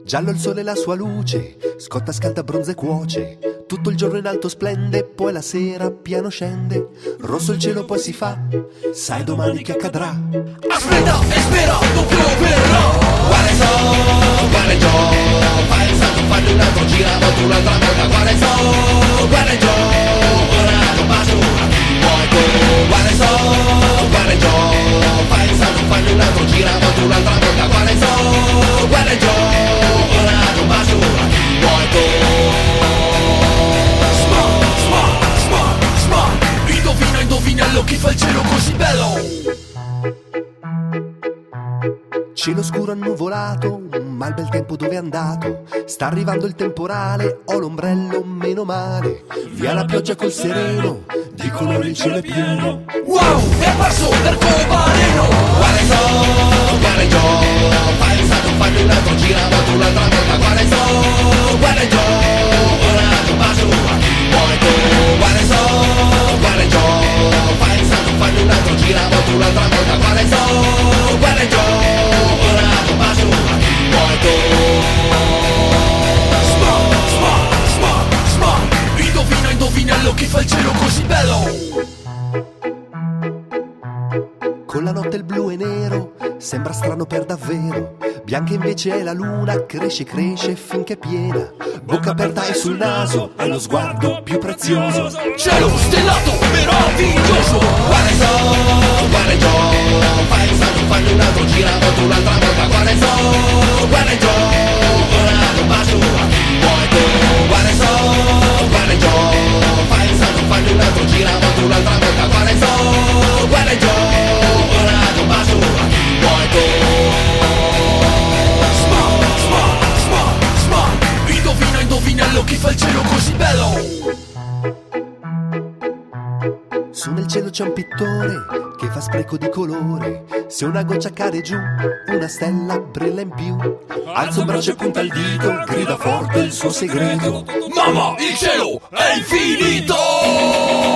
Giallo il sole e la sua luce, scotta, scalda, bronza e cuoce. Tutto il giorno in alto splende, poi la sera piano scende. Rosso il cielo poi si fa, sai domani che accadrà. Aspetta e spera, dopo verrà. Guarda Gio, fai il salto, fai un altro, gira dopo un'altra volta. Guarda Gio, ora non basta una poi tu. Guarda Gio, fai il salto, fai un altro, gira dopo un'altra volta. Guarda Gio, ora non basta una poi tu. Indovinello, chi fa il cielo così bello? Cielo scuro annuvolato, ma il bel tempo dove è andato? Sta arrivando il temporale, ho l'ombrello, meno male. Via la pioggia col sereno, di colori il cielo è pieno. Wow, è apparso l'arcobaleno. Guarda Gio, fai il salto, fai un altro, gira dopo un'altra volta. Guarda Gio, ora non basta una poi tu. Guarda Gio, fai il salto, fai un altro, gira dopo un'altra volta. Guarda Gio, ora non basta una poi tu. Indovinello, chi fa il cielo così bello? Con la notte il blu e nero, sembra strano per davvero. Bianca invece è la luna, cresce finché è piena. Bocca aperta e sul naso, è lo sguardo più prezioso. Cielo stellato, meraviglioso. Guarda Gio, fai il salto, fai un altro, gira dopo un'altra volta. Guarda Gio, ora non basta una poi tu. Guarda Gio, fai il salto, fai un altro, gira dopo un'altra volta. Guarda Gio, ora non basta una poi tu. Indovinello, chi fa il cielo così bello? Su nel cielo c'è un pittore che fa spreco di colore. Se una goccia cade giù, una stella brilla in più. Alza un braccio e punta il dito, grida forte il suo segreto. Mamma, il cielo è infinito!